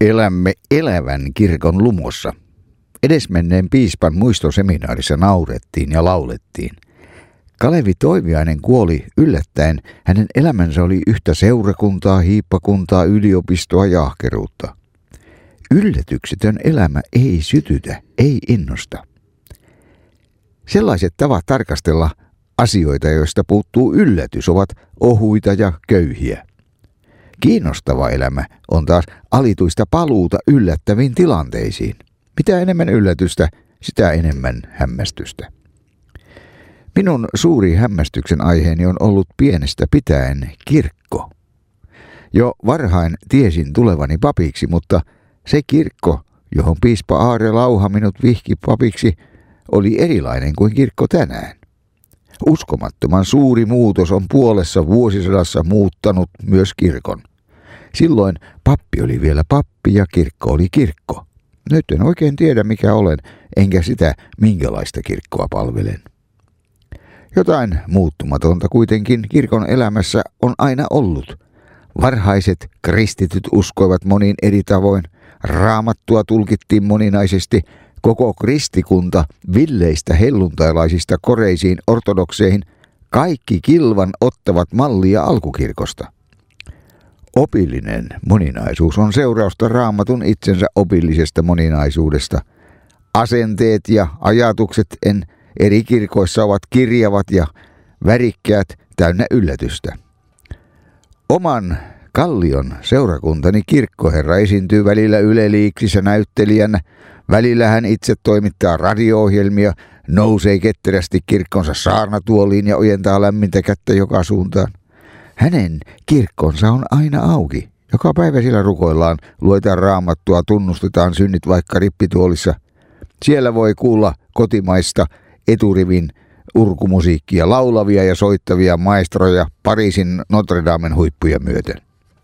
Elämme elävän kirkon lumossa. Edesmenneen piispan muistoseminaarissa naurettiin ja laulettiin. Kalevi Toiviainen kuoli yllättäen. Hänen elämänsä oli yhtä seurakuntaa, hiippakuntaa, yliopistoa ja ahkeruutta. Yllätyksetön elämä ei sytytä, ei innosta. Sellaiset tavat tarkastella asioita, joista puuttuu yllätys, ovat ohuita ja köyhiä. Kiinnostava elämä on taas alituista paluuta yllättäviin tilanteisiin. Mitä enemmän yllätystä, sitä enemmän hämmästystä. Minun suuri hämmästyksen aiheeni on ollut pienestä pitäen kirkko. Jo varhain tiesin tulevani papiksi, mutta se kirkko, johon piispa Aare Lauha minut vihki papiksi, oli erilainen kuin kirkko tänään. Uskomattoman suuri muutos on puolessa vuosisadassa muuttanut myös kirkon. Silloin pappi oli vielä pappi ja kirkko oli kirkko. Nyt en oikein tiedä mikä olen, enkä sitä minkälaista kirkkoa palvelen. Jotain muuttumatonta kuitenkin kirkon elämässä on aina ollut. Varhaiset kristityt uskoivat monin eri tavoin, raamattua tulkittiin moninaisesti, koko kristikunta villeistä helluntailaisista koreisiin ortodokseihin, kaikki kilvan ottavat mallia alkukirkosta. Opillinen moninaisuus on seurausta Raamatun itsensä opillisesta moninaisuudesta. Asenteet ja ajatukset eri kirkoissa ovat kirjavat ja värikkäät, täynnä yllätystä. Oman Kallion seurakuntani kirkkoherra esiintyy välillä yleliiksissä näyttelijänä, välillä hän itse toimittaa radio-ohjelmia, nousee ketterästi kirkkonsa saarnatuoliin ja ojentaa lämmintä kättä joka suuntaan. Hänen kirkkonsa on aina auki. Joka päivä siellä rukoillaan, luetaan raamattua, tunnustetaan synnit vaikka rippituolissa. Siellä voi kuulla kotimaista eturivin urkumusiikkia, laulavia ja soittavia maestroja Pariisin Notre Damen huippuja myöten.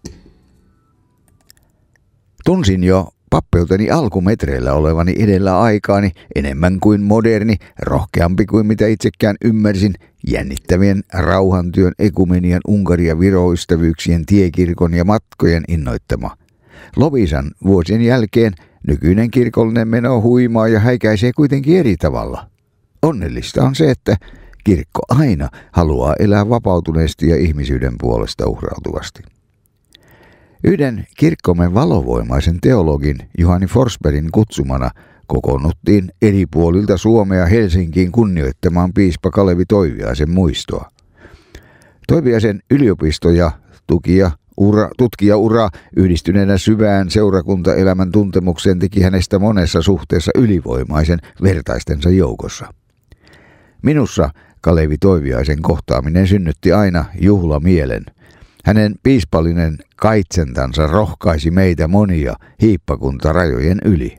Tunsin jo pappeuteni alkumetreillä olevani edellä aikaani, enemmän kuin moderni, rohkeampi kuin mitä itsekään ymmärsin, jännittävien rauhantyön, ekumenian, Unkarin ja Viro-ystävyyksien, tiekirkon ja matkojen innoittama. Loviisan vuosien jälkeen nykyinen kirkollinen meno huimaa ja häikäisee kuitenkin eri tavalla. Onnellista on se, että kirkko aina haluaa elää vapautuneesti ja ihmisyyden puolesta uhrautuvasti. Yhden kirkkomme valovoimaisen teologin Juhani Forsbergin kutsumana kokoonnuttiin eri puolilta Suomea Helsinkiin kunnioittamaan piispa Kalevi Toiviaisen muistoa. Toiviaisen yliopisto- ja tutkijaura yhdistyneenä syvään seurakuntaelämän tuntemukseen teki hänestä monessa suhteessa ylivoimaisen vertaistensa joukossa. Minussa Kalevi Toiviaisen kohtaaminen synnytti aina juhlamielen. Hänen piispallinen kaitsentansa rohkaisi meitä monia hiippakuntarajojen yli.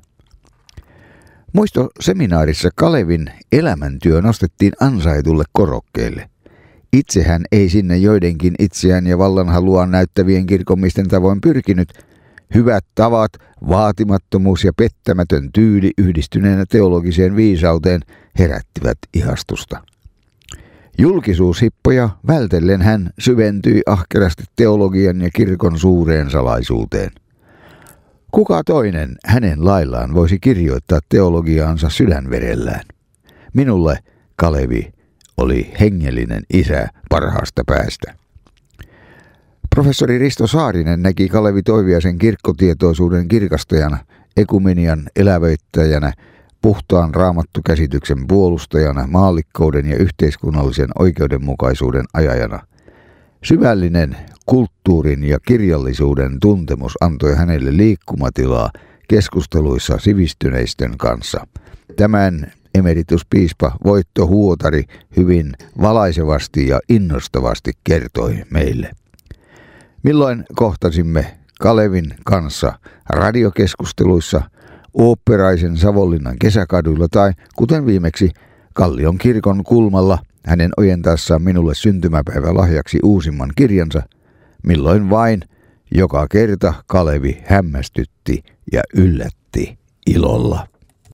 Muistoseminaarissa Kalevin elämäntyö nostettiin ansaitulle korokkeelle. Itse hän ei sinne joidenkin itseään ja vallanhaluaan näyttävien kirkomisten tavoin pyrkinyt. Hyvät tavat, vaatimattomuus ja pettämätön tyyli yhdistyneenä teologiseen viisauteen herättivät ihastusta. Julkisuushippoja vältellen hän syventyi ahkerasti teologian ja kirkon suureen salaisuuteen. Kuka toinen hänen laillaan voisi kirjoittaa teologiaansa sydänverellään? Minulle Kalevi oli hengellinen isä parhaasta päästä. Professori Risto Saarinen näki Kalevi Toiviaisen kirkkotietoisuuden kirkastajana, ekumenian elävöittäjänä, puhtaan raamattukäsityksen puolustajana, maallikkouden ja yhteiskunnallisen oikeudenmukaisuuden ajajana. Syvällinen kulttuurin ja kirjallisuuden tuntemus antoi hänelle liikkumatilaa keskusteluissa sivistyneistön kanssa. Tämän emerituspiispa Voitto Huotari hyvin valaisevasti ja innostavasti kertoi meille. Milloin kohtasimme Kalevin kanssa radiokeskusteluissa, oopperaisen Savonlinnan kesäkaduilla tai kuten viimeksi Kallion kirkon kulmalla hänen ojentaessaan minulle syntymäpäivälahjaksi uusimman kirjansa, milloin vain joka kerta Kalevi hämmästytti ja yllätti ilolla.